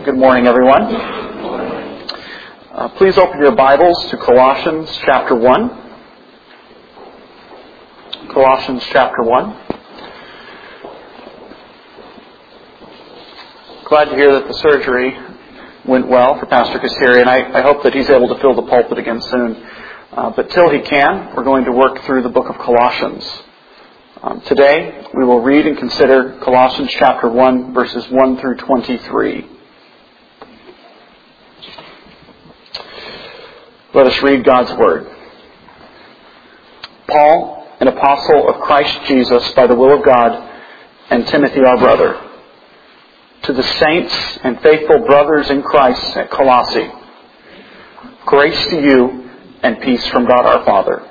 Good morning, everyone. Please open your Bibles to Colossians chapter 1. Colossians chapter 1. Glad to hear that the surgery went well for Pastor Kassiri, and I hope that he's able to fill the pulpit again soon. But till he can, we're going to work through the book of Colossians. Today, we will read and consider Colossians chapter 1, verses 1 through 23. Let us read God's Word. Paul, an apostle of Christ Jesus by the will of God, and Timothy our brother, to the saints and faithful brothers in Christ at Colossae, grace to you and peace from God our Father.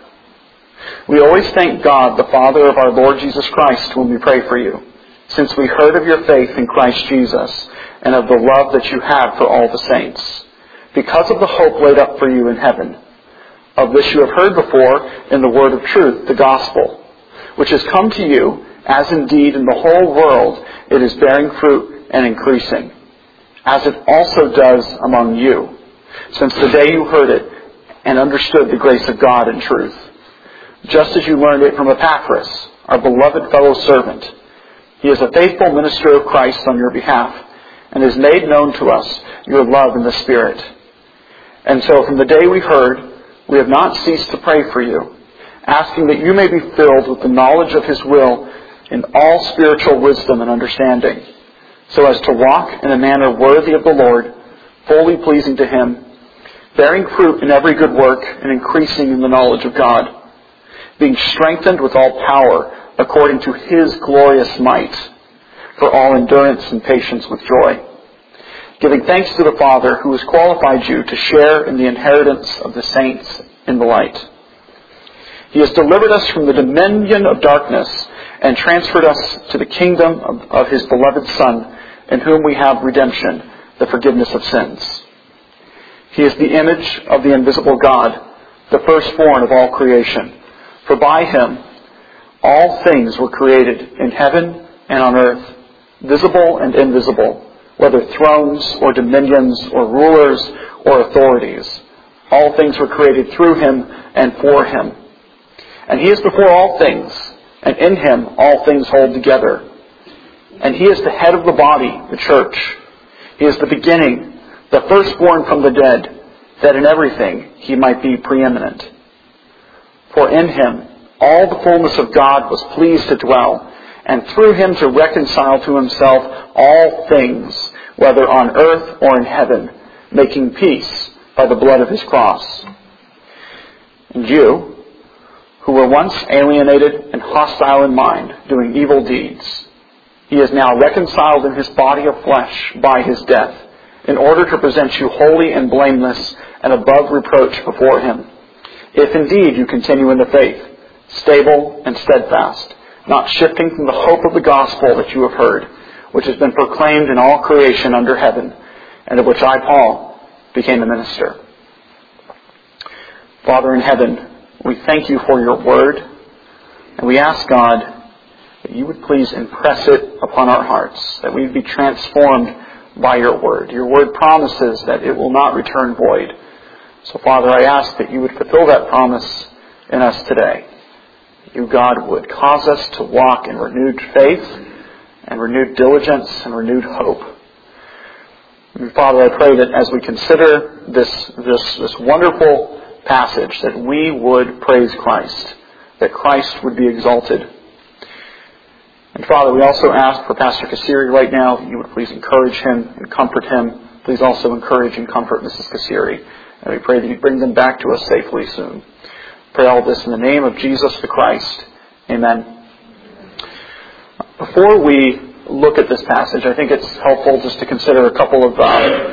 We always thank God, the Father of our Lord Jesus Christ, when we pray for you, since we heard of your faith in Christ Jesus and of the love that you have for all the saints, because of the hope laid up for you in heaven. Of this you have heard before in the word of truth, the gospel, which has come to you, as indeed in the whole world it is bearing fruit and increasing, as it also does among you, since the day you heard it and understood the grace of God in truth, just as you learned it from Epaphras, our beloved fellow servant. He is a faithful minister of Christ on your behalf, and has made known to us your love in the Spirit. And so from the day we heard, we have not ceased to pray for you, asking that you may be filled with the knowledge of His will in all spiritual wisdom and understanding, so as to walk in a manner worthy of the Lord, fully pleasing to Him, bearing fruit in every good work and increasing in the knowledge of God, being strengthened with all power according to His glorious might, for all endurance and patience with joy, giving thanks to the Father who has qualified you to share in the inheritance of the saints in the light. He has delivered us from the dominion of darkness and transferred us to the kingdom of His beloved Son, in whom we have redemption, the forgiveness of sins. He is the image of the invisible God, the firstborn of all creation. For by Him all things were created in heaven and on earth, visible and invisible, whether thrones or dominions or rulers or authorities. All things were created through Him and for Him. And He is before all things, and in Him all things hold together. And He is the head of the body, the church. He is the beginning, the firstborn from the dead, that in everything He might be preeminent. For in Him all the fullness of God was pleased to dwell, and through Him to reconcile to Himself all things, whether on earth or in heaven, making peace by the blood of His cross. And you, who were once alienated and hostile in mind, doing evil deeds, He is now reconciled in His body of flesh by His death, in order to present you holy and blameless and above reproach before Him, if indeed you continue in the faith, stable and steadfast, not shifting from the hope of the gospel that you have heard, which has been proclaimed in all creation under heaven, and of which I, Paul, became a minister. Father in heaven, we thank you for your word, and we ask, God, that you would please impress it upon our hearts, that we would be transformed by your word. Your word promises that it will not return void. So, Father, I ask that you would fulfill that promise in us today. You, God, would cause us to walk in renewed faith and renewed diligence and renewed hope. And Father, I pray that as we consider this wonderful passage, that we would praise Christ, that Christ would be exalted. And Father, we also ask for Pastor Kassiri right now, that you would please encourage him and comfort him. Please also encourage and comfort Mrs. Kassiri. And we pray that you bring them back to us safely soon. Pray all this in the name of Jesus the Christ. Amen. Before we look at this passage, I think it's helpful just to consider a couple of,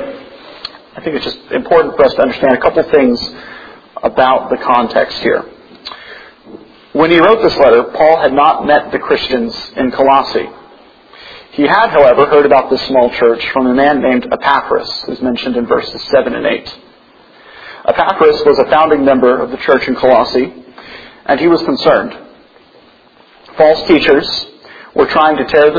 I think it's just important for us to understand a couple things about the context here. When he wrote this letter, Paul had not met the Christians in Colossae. He had, however, heard about this small church from a man named Epaphras, who's mentioned in verses 7 and 8. Epaphras was a founding member of the church in Colossae, and he was concerned. False teachers were trying to tear the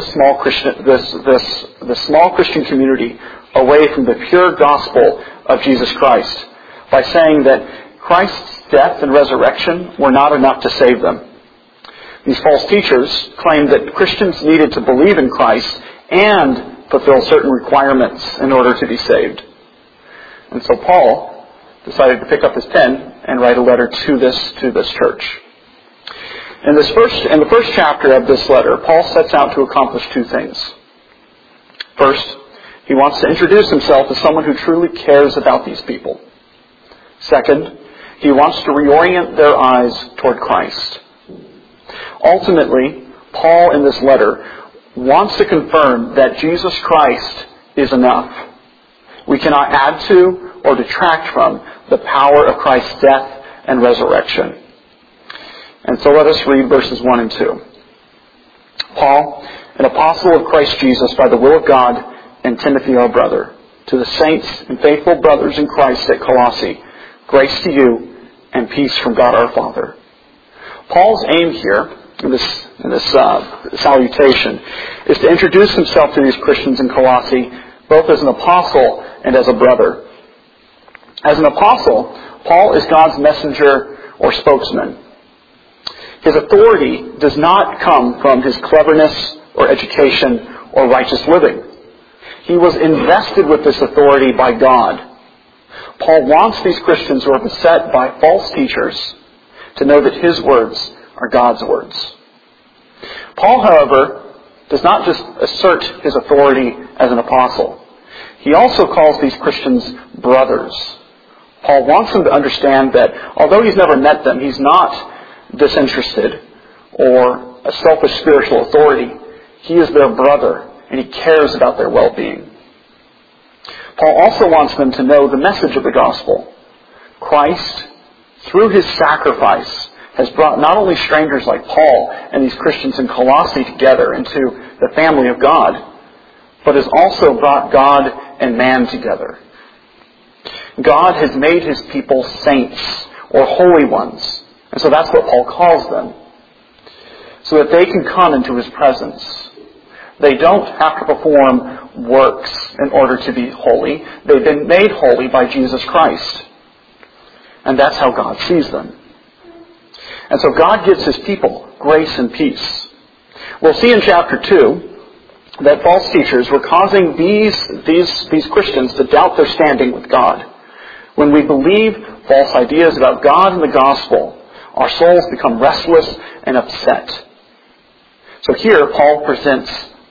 small Christian community away from the pure gospel of Jesus Christ by saying that Christ's death and resurrection were not enough to save them. These false teachers claimed that Christians needed to believe in Christ and fulfill certain requirements in order to be saved. And so Paul decided to pick up his pen and write a letter to this church. In the first chapter of this letter, Paul sets out to accomplish two things. First, he wants to introduce himself as someone who truly cares about these people. Second, he wants to reorient their eyes toward Christ. Ultimately, Paul in this letter wants to confirm that Jesus Christ is enough. We cannot add to or detract from the power of Christ's death and resurrection. And so let us read verses 1 and 2. Paul, an apostle of Christ Jesus by the will of God, and Timothy our brother, to the saints and faithful brothers in Christ at Colossae, grace to you and peace from God our Father. Paul's aim here in this salutation is to introduce himself to these Christians in Colossae both as an apostle and as a brother. As an apostle, Paul is God's messenger or spokesman. His authority does not come from his cleverness or education or righteous living. He was invested with this authority by God. Paul wants these Christians who are beset by false teachers to know that his words are God's words. Paul, however, does not just assert his authority as an apostle. He also calls these Christians brothers. Paul wants them to understand that although he's never met them, he's not disinterested or a selfish spiritual authority. He is their brother, and he cares about their well-being. Paul also wants them to know the message of the gospel. Christ, through his sacrifice, has brought not only strangers like Paul and these Christians in Colossae together into the family of God, but has also brought God and man together. God has made his people saints or holy ones. And so that's what Paul calls them. So that they can come into his presence. They don't have to perform works in order to be holy. They've been made holy by Jesus Christ. And that's how God sees them. And so God gives his people grace and peace. We'll see in chapter 2 that false teachers were causing these Christians to doubt their standing with God. When we believe false ideas about God and the gospel, our souls become restless and upset. So here, Paul presents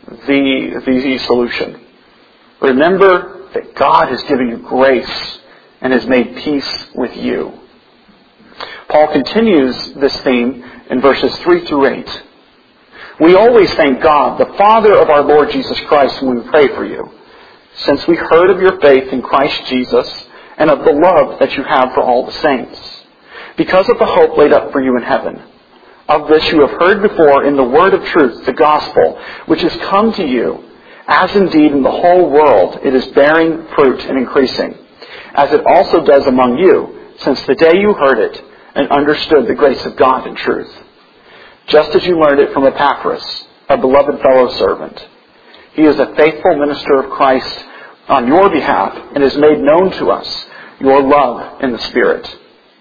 the solution. Remember that God has given you grace and has made peace with you. Paul continues this theme in verses 3 through 8. We always thank God, the Father of our Lord Jesus Christ, when we pray for you, since we heard of your faith in Christ Jesus and of the love that you have for all the saints, because of the hope laid up for you in heaven. Of this you have heard before in the word of truth, the gospel, which has come to you, as indeed in the whole world it is bearing fruit and increasing, as it also does among you, since the day you heard it and understood the grace of God in truth. Just as you learned it from Epaphras, a beloved fellow servant. He is a faithful minister of Christ on your behalf and has made known to us your love in the Spirit.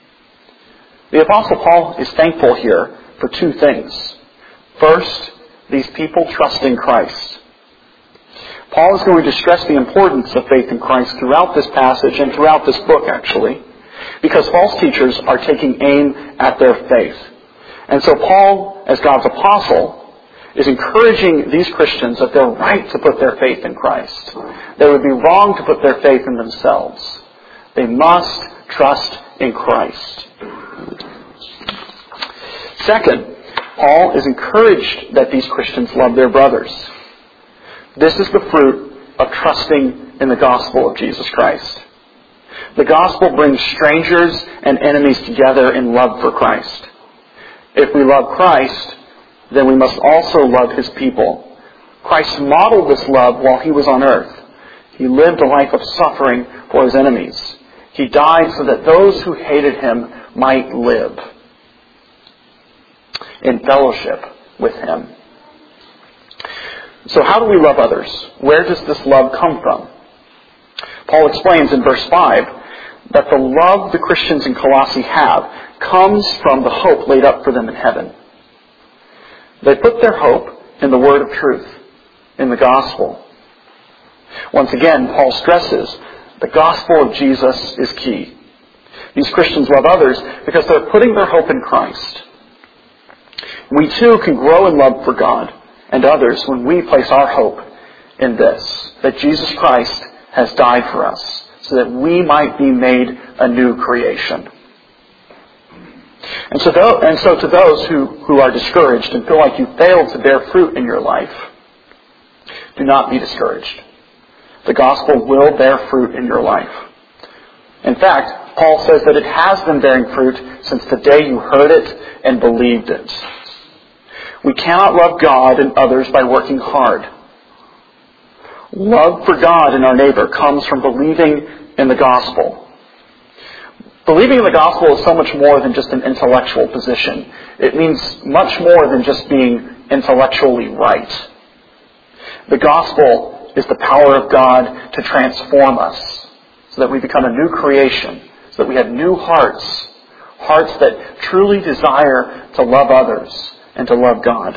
The Apostle Paul is thankful here for two things. First, these people trust in Christ. Paul is going to stress the importance of faith in Christ throughout this passage and throughout this book, actually, because false teachers are taking aim at their faith. And so Paul, as God's apostle, is encouraging these Christians that they're right to put their faith in Christ. They would be wrong to put their faith in themselves. They must trust in Christ. Second, Paul is encouraged that these Christians love their brothers. This is the fruit of trusting in the gospel of Jesus Christ. The gospel brings strangers and enemies together in love for Christ. If we love Christ, then we must also love his people. Christ modeled this love while he was on earth. He lived a life of suffering for his enemies. He died so that those who hated him might live in fellowship with him. So how do we love others? Where does this love come from? Paul explains in verse 5 that the love the Christians in Colossae have comes from the hope laid up for them in heaven. They put their hope in the word of truth, in the gospel. Once again, Paul stresses the gospel of Jesus is key. These Christians love others because they're putting their hope in Christ. We too can grow in love for God and others when we place our hope in this, that Jesus Christ has died for us so that we might be made a new creation. And so to those who are discouraged and feel like you failed to bear fruit in your life, do not be discouraged. The gospel will bear fruit in your life. In fact, Paul says that it has been bearing fruit since the day you heard it and believed it. We cannot love God and others by working hard. Love for God and our neighbor comes from believing in the gospel. Believing in the gospel is so much more than just an intellectual position. It means much more than just being intellectually right. The gospel is the power of God to transform us so that we become a new creation, so that we have new hearts, hearts that truly desire to love others and to love God.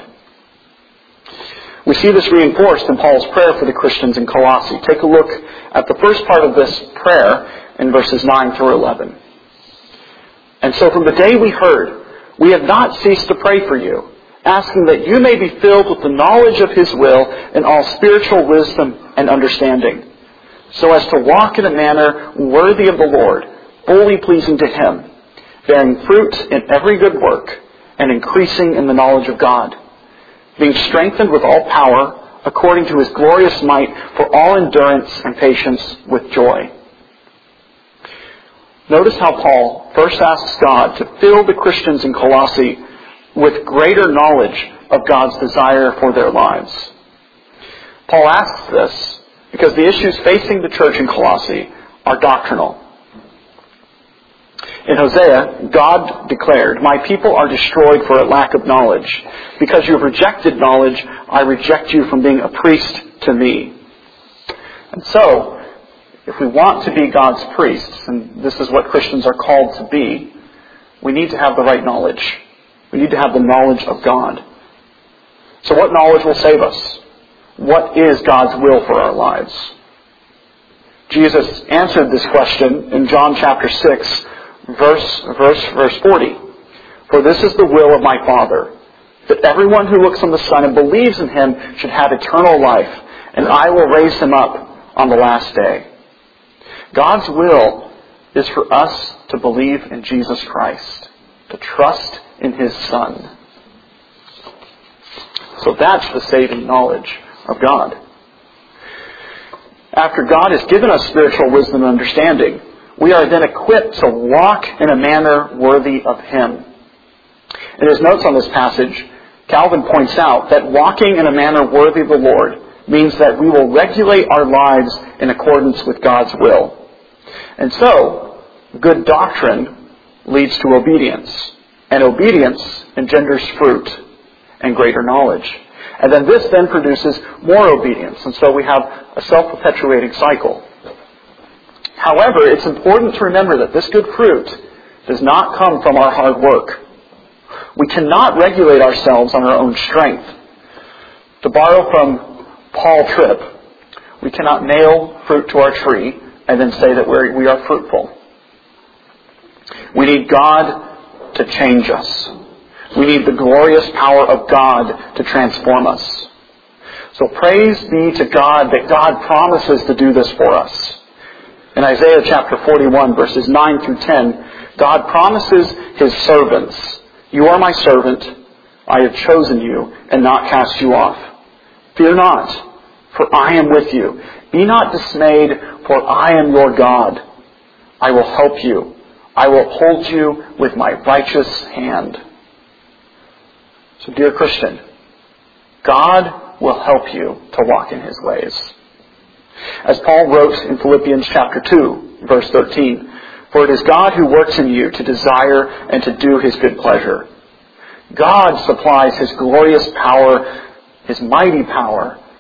We see this reinforced in Paul's prayer for the Christians in Colossae. Take a look at the first part of this prayer in verses 9 through 11. And so from the day we heard, we have not ceased to pray for you, asking that you may be filled with the knowledge of His will and all spiritual wisdom and understanding, so as to walk in a manner worthy of the Lord, fully pleasing to Him, bearing fruit in every good work and increasing in the knowledge of God, being strengthened with all power according to His glorious might for all endurance and patience with joy. Notice how Paul first asks God to fill the Christians in Colossae with greater knowledge of God's desire for their lives. Paul asks this because the issues facing the church in Colossae are doctrinal. In Hosea, God declared, "My people are destroyed for a lack of knowledge. Because you have rejected knowledge, I reject you from being a priest to me." And so, if we want to be God's priests, and this is what Christians are called to be, we need to have the right knowledge. We need to have the knowledge of God. So what knowledge will save us? What is God's will for our lives? Jesus answered this question in John chapter 6, verse 40. "For this is the will of my Father, that everyone who looks on the Son and believes in Him should have eternal life, and I will raise him up on the last day." God's will is for us to believe in Jesus Christ, to trust in His Son. So that's the saving knowledge of God. After God has given us spiritual wisdom and understanding, we are then equipped to walk in a manner worthy of Him. In his notes on this passage, Calvin points out that walking in a manner worthy of the Lord means that we will regulate our lives in accordance with God's will. And so, good doctrine leads to obedience, and obedience engenders fruit and greater knowledge. And then this then produces more obedience, and so we have a self-perpetuating cycle. However, it's important to remember that this good fruit does not come from our hard work. We cannot regulate ourselves on our own strength. To borrow from Paul Tripp, we cannot nail fruit to our tree and then say that we are fruitful. We need God to change us. We need the glorious power of God to transform us. So praise be to God that God promises to do this for us. In Isaiah chapter 41, verses 9 through 10, God promises His servants, "You are my servant. I have chosen you and not cast you off. Fear not, for I am with you. Be not dismayed, for I am your God. I will help you. I will uphold you with my righteous hand." So, dear Christian, God will help you to walk in His ways. As Paul wrote in Philippians chapter 2, verse 13, "For it is God who works in you to desire and to do His good pleasure." God supplies His glorious power, His mighty power,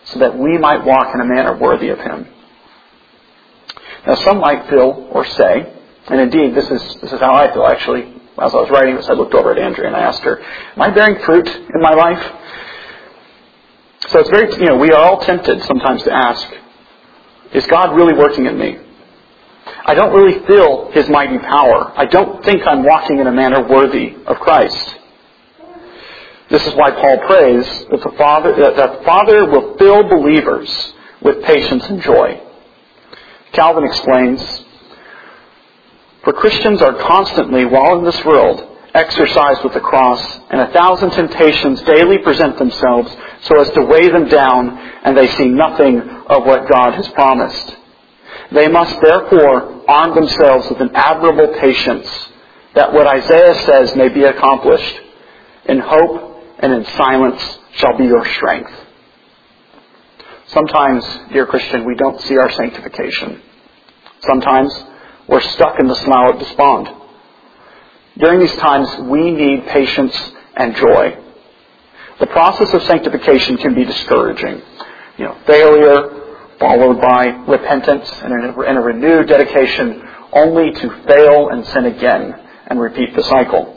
so that we might walk in a manner worthy of Him. Now some might feel or say, and indeed this is how I feel actually. As I was writing this, I looked over at Andrea and I asked her, am I bearing fruit in my life? So it's very, we are all tempted sometimes to ask, is God really working in me? I don't really feel His mighty power. I don't think I'm walking in a manner worthy of Christ. This is why Paul prays that the Father will fill believers with patience and joy. Calvin explains, for Christians are constantly, while in this world, exercised with the cross, and 1,000 temptations daily present themselves so as to weigh them down, and they see nothing of what God has promised. They must therefore arm themselves with an admirable patience, that what Isaiah says may be accomplished. In hope and in silence shall be your strength. Sometimes, dear Christian, we don't see our sanctification. Sometimes we're stuck in the slough of despond. During these times, we need patience and joy. The process of sanctification can be discouraging. Failure followed by repentance and a renewed dedication only to fail and sin again and repeat the cycle.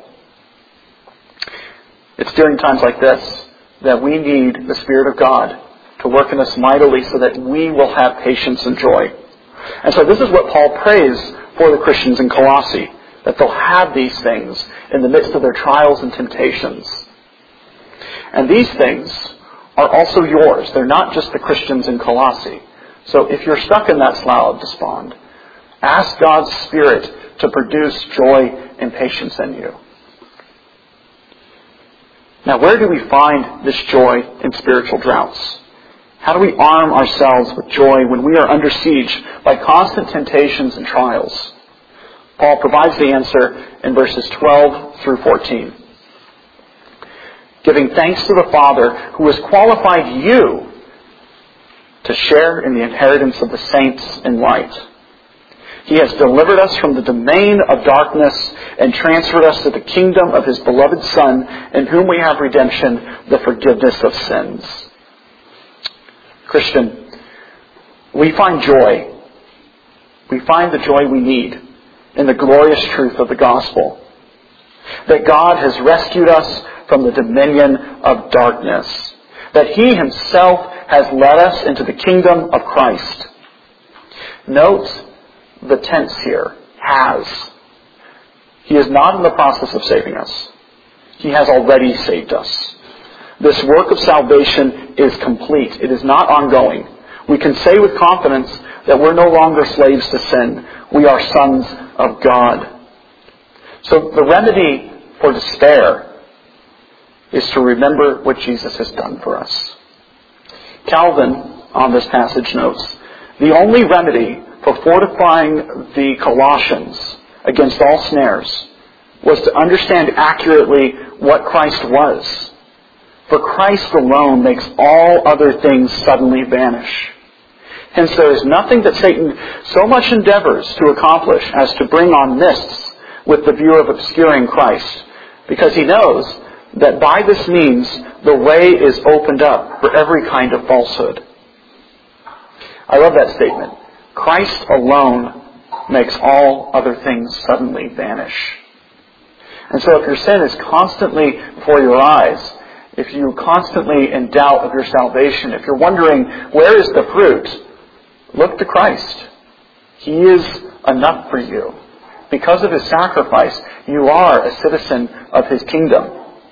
It's during times like this that we need the Spirit of God to work in us mightily so that we will have patience and joy. And so this is what Paul prays for the Christians in Colossae, that they'll have these things in the midst of their trials and temptations. And these things are also yours. They're not just the Christians in Colossae. So if you're stuck in that slough of despond, ask God's Spirit to produce joy and patience in you. Now, where do we find this joy in spiritual droughts? How do we arm ourselves with joy when we are under siege by constant temptations and trials? Paul provides the answer in verses 12 through 14. Giving thanks to the Father who has qualified you to share in the inheritance of the saints in light. He has delivered us from the domain of darkness and transferred us to the kingdom of His beloved Son, in whom we have redemption, the forgiveness of sins. Christian, we find joy. We find the joy we need in the glorious truth of the gospel. That God has rescued us from the dominion of darkness. That He Himself has led us into the kingdom of Christ. Note the tense here, has. He is not in the process of saving us. He has already saved us. This work of salvation is complete. It is not ongoing. We can say with confidence that we're no longer slaves to sin. We are sons of God. So the remedy for despair is to remember what Jesus has done for us. Calvin, on this passage, notes, the only remedy for fortifying the Colossians against all snares was to understand accurately what Christ was. For Christ alone makes all other things suddenly vanish. Hence there is nothing that Satan so much endeavors to accomplish as to bring on mists with the view of obscuring Christ, because he knows that by this means the way is opened up for every kind of falsehood. I love that statement. Christ alone makes all other things suddenly vanish. And so if your sin is constantly before your eyes, if you're constantly in doubt of your salvation, if you're wondering, where is the fruit? Look to Christ. He is enough for you. Because of His sacrifice, you are a citizen of His kingdom.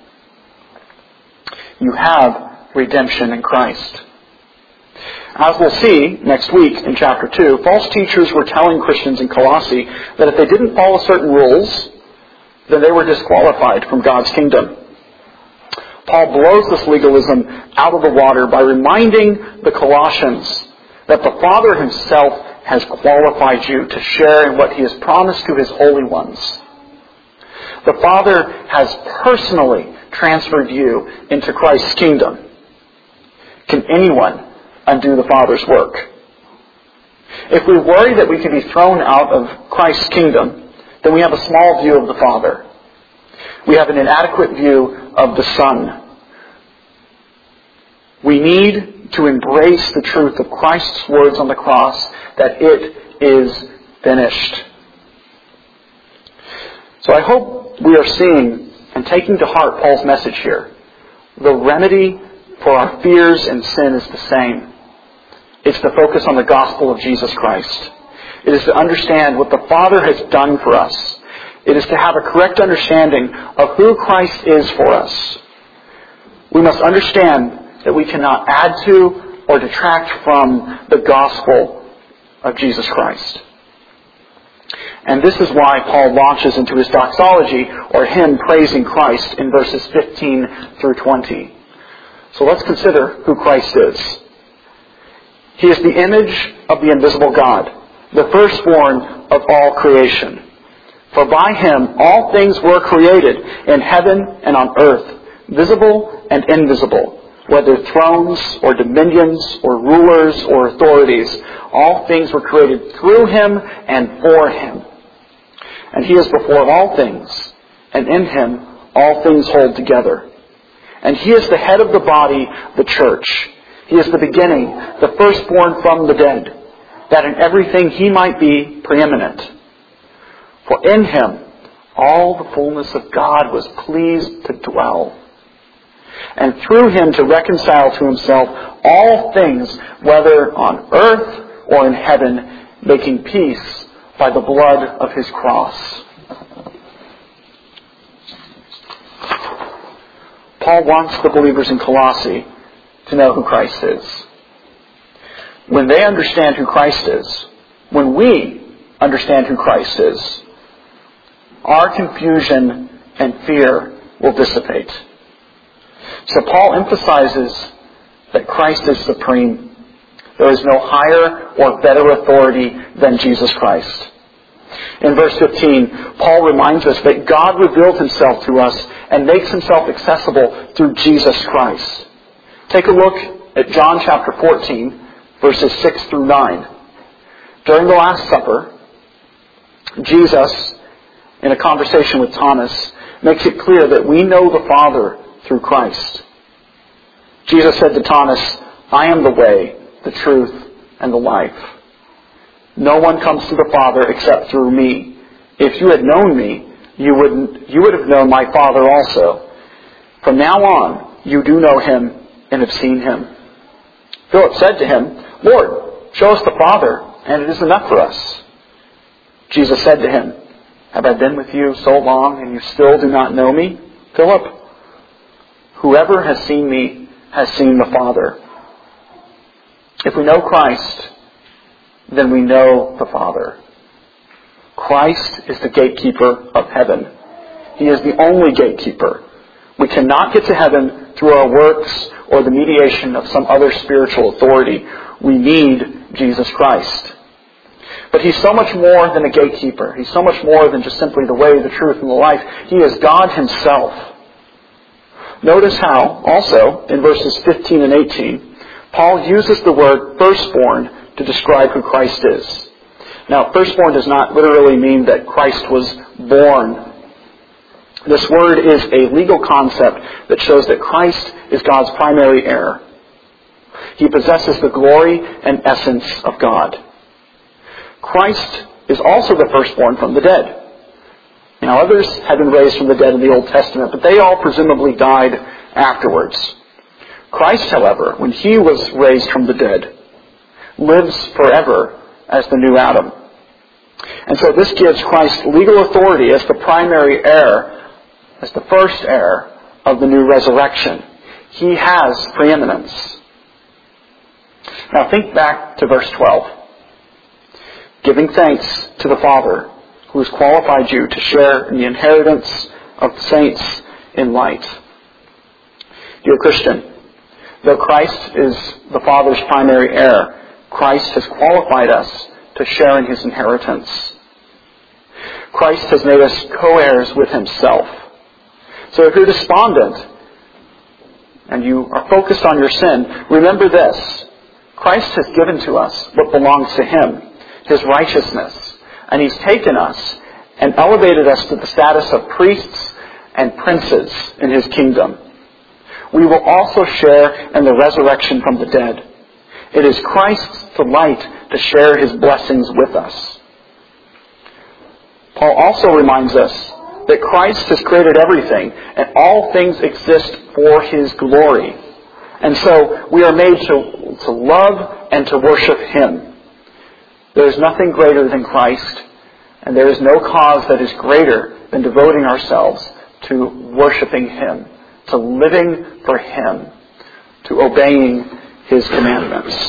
You have redemption in Christ. As we'll see next week in chapter 2, false teachers were telling Christians in Colossae that if they didn't follow certain rules, then they were disqualified from God's kingdom. Paul blows this legalism out of the water by reminding the Colossians that the Father Himself has qualified you to share in what He has promised to His holy ones. The Father has personally transferred you into Christ's kingdom. Can anyone undo the Father's work? If we worry that we can be thrown out of Christ's kingdom, then we have a small view of the Father. We have an inadequate view of the Son. We need to embrace the truth of Christ's words on the cross, that it is finished. So I hope we are seeing and taking to heart Paul's message here. The remedy for our fears and sin is the same. It's to focus on the gospel of Jesus Christ. It is to understand what the Father has done for us. It is to have a correct understanding of who Christ is for us. We must understand that we cannot add to or detract from the gospel of Jesus Christ. And this is why Paul launches into his doxology, or hymn praising Christ, in verses 15 through 20. So let's consider who Christ is. He is the image of the invisible God, the firstborn of all creation. For by him all things were created, in heaven and on earth, visible and invisible, whether thrones or dominions or rulers or authorities. All things were created through him and for him. And he is before all things, and in him all things hold together. And he is the head of the body, the church. He is the beginning, the firstborn from the dead, that in everything he might be preeminent. For in him all the fullness of God was pleased to dwell, and through him to reconcile to himself all things, whether on earth or in heaven, making peace by the blood of his cross. Paul wants the believers in Colossae to know who Christ is. When they understand who Christ is, when we understand who Christ is, our confusion and fear will dissipate. So Paul emphasizes that Christ is supreme. There is no higher or better authority than Jesus Christ. In verse 15, Paul reminds us that God revealed himself to us and makes himself accessible through Jesus Christ. Take a look at John chapter 14, verses 6 through 9. During the Last Supper, Jesus, in a conversation with Thomas, makes it clear that we know the Father through Christ. Jesus said to Thomas, "I am the way, the truth, and the life. No one comes to the Father except through me. If you had known me, you would have known my Father also. From now on, you do know him and have seen him." Philip said to him, "Lord, show us the Father, and it is enough for us." Jesus said to him, "Have I been with you so long, and you still do not know me, Philip? Whoever has seen me has seen the Father. If we know Christ, then we know the Father." Christ is the gatekeeper of heaven. He is the only gatekeeper. We cannot get to heaven through our works or the mediation of some other spiritual authority. We need Jesus Christ. But he's so much more than a gatekeeper. He's so much more than just simply the way, the truth, and the life. He is God himself. Notice how, also, in verses 15 and 18, Paul uses the word firstborn to describe who Christ is. Now, firstborn does not literally mean that Christ was born. This word is a legal concept that shows that Christ is God's primary heir. He possesses the glory and essence of God. Christ is also the firstborn from the dead. Now, others had been raised from the dead in the Old Testament, but they all presumably died afterwards. Christ, however, when he was raised from the dead, lives forever as the new Adam. And so this gives Christ legal authority as the primary heir, as the first heir of the new resurrection. He has preeminence. Now think back to verse 12. Giving thanks to the Father who has qualified you to share in the inheritance of the saints in light. Dear Christian, though Christ is the Father's primary heir, Christ has qualified us to share in his inheritance. Christ has made us co-heirs with himself. So if you're despondent and you are focused on your sin, remember this. Christ has given to us what belongs to him, his righteousness. And he's taken us and elevated us to the status of priests and princes in his kingdom. we will also share in the resurrection from the dead. It is Christ's delight to share his blessings with us. Paul also reminds us that Christ has created everything, and all things exist for his glory. And so we are made to love and to worship him. There is nothing greater than Christ, and there is no cause that is greater than devoting ourselves to worshiping him, to living for him, to obeying his commandments.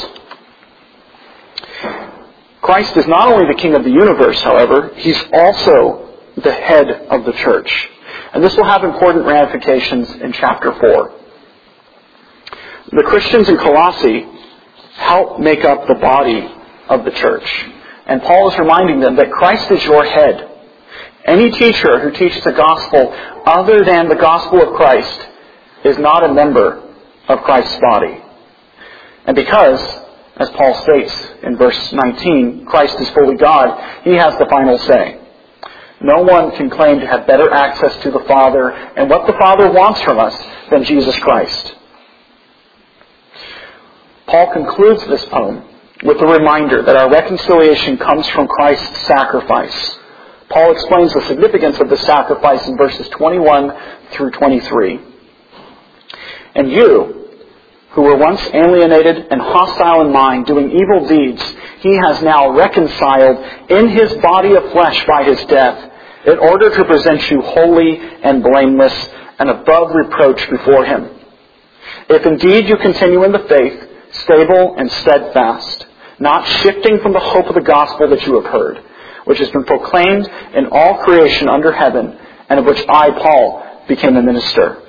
Christ is not only the King of the universe, however, he's also the head of the church. And this will have important ramifications in chapter 4. The Christians in Colossae help make up the body of the church. And Paul is reminding them that Christ is your head. Any teacher who teaches a gospel other than the gospel of Christ is not a member of Christ's body. And because, as Paul states in verse 19, Christ is fully God, he has the final say. No one can claim to have better access to the Father and what the Father wants from us than Jesus Christ. Paul concludes this poem with a reminder that our reconciliation comes from Christ's sacrifice. Paul explains the significance of the sacrifice in verses 21 through 23. And you, who were once alienated and hostile in mind, doing evil deeds, he has now reconciled in his body of flesh by his death, in order to present you holy and blameless and above reproach before him. If indeed you continue in the faith, stable and steadfast, not shifting from the hope of the gospel that you have heard, which has been proclaimed in all creation under heaven, and of which I, Paul, became a minister.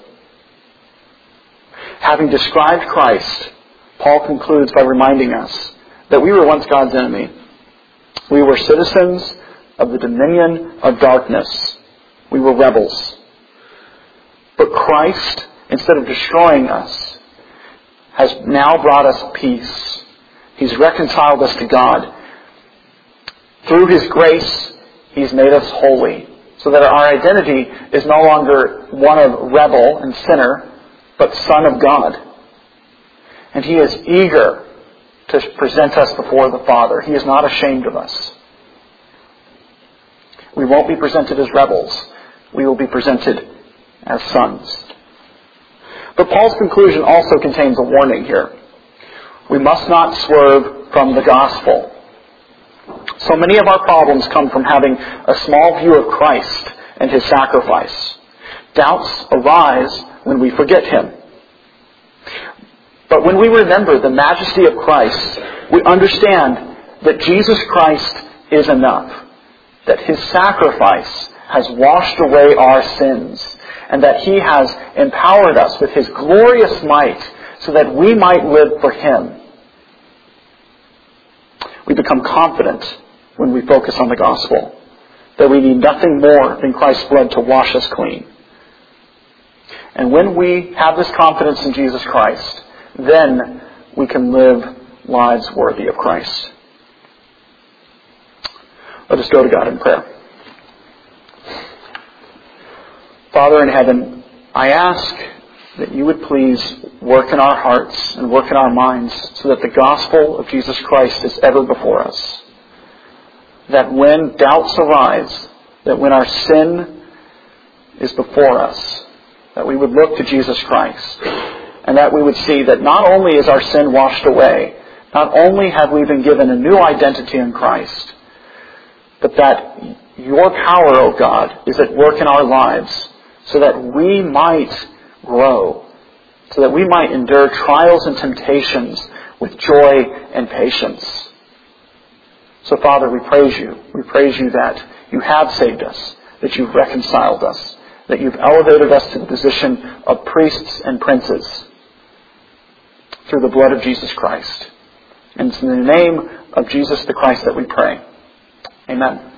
Having described Christ, Paul concludes by reminding us that we were once God's enemy. We were citizens of the dominion of darkness. We were rebels. But Christ, instead of destroying us, has now brought us peace. He's reconciled us to God. Through his grace, he's made us holy, so that our identity is no longer one of rebel and sinner, but son of God. And he is eager to present us before the Father. He is not ashamed of us. We won't be presented as rebels. We will be presented as sons. But Paul's conclusion also contains a warning here. We must not swerve from the gospel. So many of our problems come from having a small view of Christ and his sacrifice. Doubts arise when we forget him. But when we remember the majesty of Christ, we understand that Jesus Christ is enough, that his sacrifice has washed away our sins, and that he has empowered us with his glorious might so that we might live for him. We become confident when we focus on the gospel, that we need nothing more than Christ's blood to wash us clean. And when we have this confidence in Jesus Christ, then we can live lives worthy of Christ. Let us go to God in prayer. Father in heaven, I ask that you would please work in our hearts and work in our minds so that the gospel of Jesus Christ is ever before us. That when doubts arise, that when our sin is before us, that we would look to Jesus Christ, and that we would see that not only is our sin washed away, not only have we been given a new identity in Christ, but that your power, O God, is at work in our lives so that we might grow, so that we might endure trials and temptations with joy and patience. So, Father, we praise you. We praise you that you have saved us, that you've reconciled us, that you've elevated us to the position of priests and princes through the blood of Jesus Christ. And it's in the name of Jesus the Christ that we pray. Amen.